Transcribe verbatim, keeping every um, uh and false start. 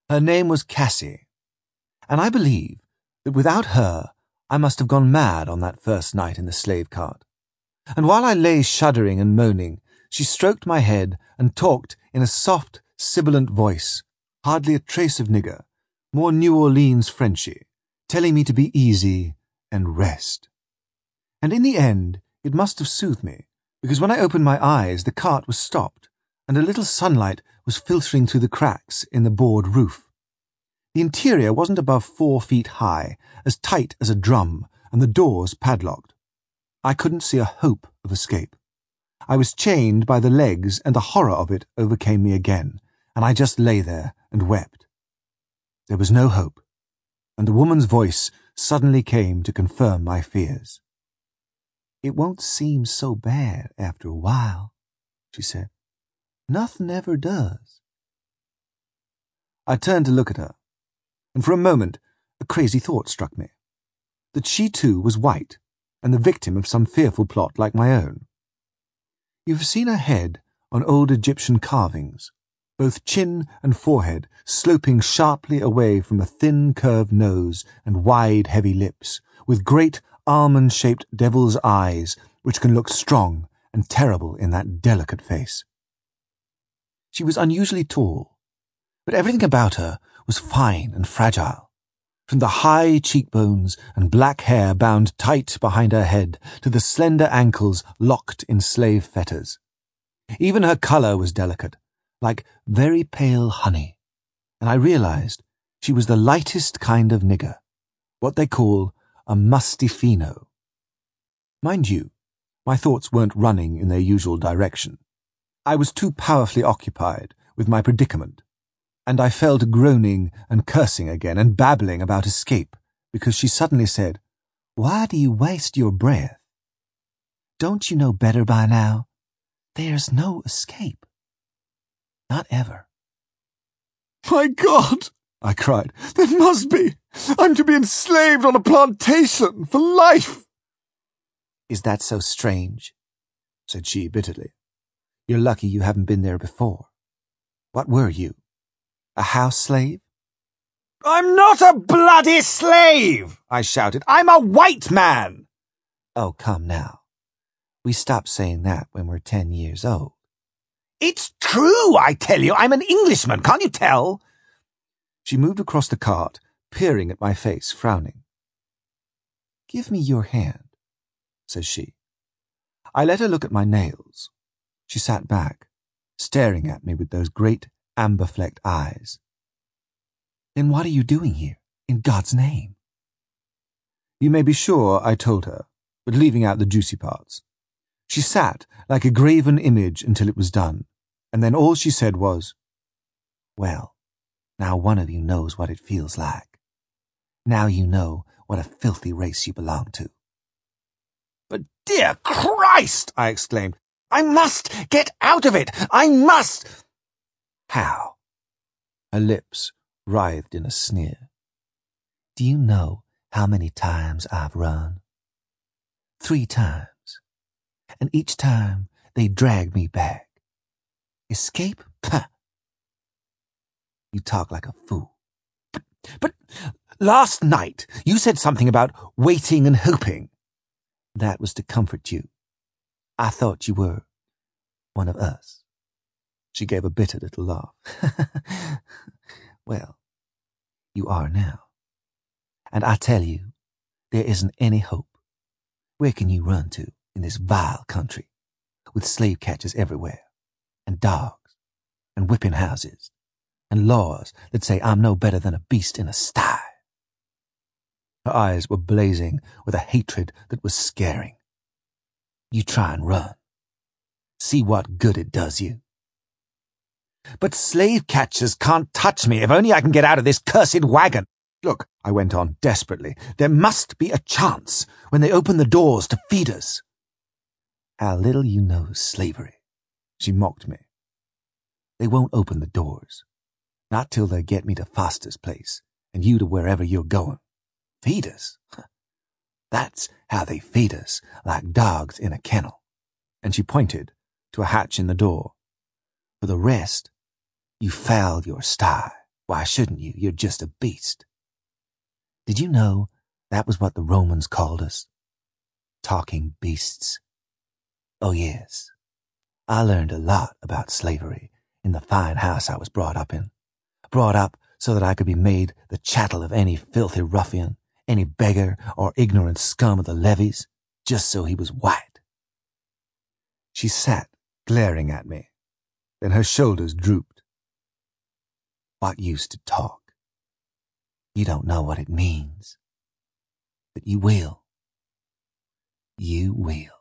Her name was Cassie, and I believe that without her I must have gone mad on that first night in the slave cart. And while I lay shuddering and moaning, she stroked my head and talked in a soft, sibilant voice, hardly a trace of nigger, more New Orleans Frenchy, telling me to be easy and rest. And in the end, it must have soothed me, because when I opened my eyes, the cart was stopped, and a little sunlight was filtering through the cracks in the board roof. The interior wasn't above four feet high, as tight as a drum, and the doors padlocked. I couldn't see a hope of escape. I was chained by the legs, and the horror of it overcame me again, and I just lay there and wept. There was no hope, and the woman's voice suddenly came to confirm my fears. "It won't seem so bad after a while," she said. "Nothing ever does." I turned to look at her, and for a moment a crazy thought struck me, that she too was white, and the victim of some fearful plot like my own. You have seen her head on old Egyptian carvings, both chin and forehead sloping sharply away from a thin curved nose and wide heavy lips, with great almond-shaped devil's eyes which can look strong and terrible in that delicate face. She was unusually tall, but everything about her was fine and fragile, from the high cheekbones and black hair bound tight behind her head to the slender ankles locked in slave fetters. Even her colour was delicate, like very pale honey, and I realized she was the lightest kind of nigger, what they call a mustifino. Mind you, my thoughts weren't running in their usual direction. I was too powerfully occupied with my predicament, and I fell to groaning and cursing again and babbling about escape, because she suddenly said, "Why do you waste your breath? Don't you know better by now? There's no escape. Not ever." "My God!" I cried. "There must be! I'm to be enslaved on a plantation for life!" "Is that so strange?" said she bitterly. "You're lucky you haven't been there before. What were you? A house slave?" "I'm not a bloody slave!" I shouted. "I'm a white man!" "Oh, come now. We stop saying that when we're ten years old." "It's true, I tell you. I'm an Englishman, can't you tell?" She moved across the cart, peering at my face, frowning. "Give me your hand," says she. I let her look at my nails. She sat back, staring at me with those great amber-flecked eyes. "Then what are you doing here, in God's name?" You may be sure I told her, but leaving out the juicy parts. She sat like a graven image until it was done, and then all she said was, "Well, now one of you knows what it feels like. Now you know what a filthy race you belong to." "But dear Christ!" I exclaimed. "I must get out of it! I must!" "How?" Her lips writhed in a sneer. "Do you know how many times I've run? Three times. And each time they dragged me back. Escape? Pah! You talk like a fool." But, but last night you said something about waiting and hoping." "That was to comfort you. I thought you were one of us." She gave a bitter little laugh. "Well, you are now. And I tell you, there isn't any hope. Where can you run to in this vile country, with slave catchers everywhere, and dogs, and whipping houses, and laws that say I'm no better than a beast in a sty?" Her eyes were blazing with a hatred that was scaring. "You try and run. See what good it does you." "But slave catchers can't touch me if only I can get out of this cursed wagon. Look," I went on desperately, "there must be a chance when they open the doors to feed us." "How little you know slavery," she mocked me. "They won't open the doors. Not till they get me to Foster's place, and you to wherever you're going. Feed us? That's how they feed us, like dogs in a kennel." And she pointed to a hatch in the door. "For the rest, you fouled your sty. Why shouldn't you? You're just a beast. Did you know that was what the Romans called us? Talking beasts. Oh, yes. I learned a lot about slavery in the fine house I was brought up in. Brought up so that I could be made the chattel of any filthy ruffian, any beggar or ignorant scum of the levees, just so he was white. She sat glaring at me. Then her shoulders drooped. What use to talk? You don't know what it means. But you will. You will.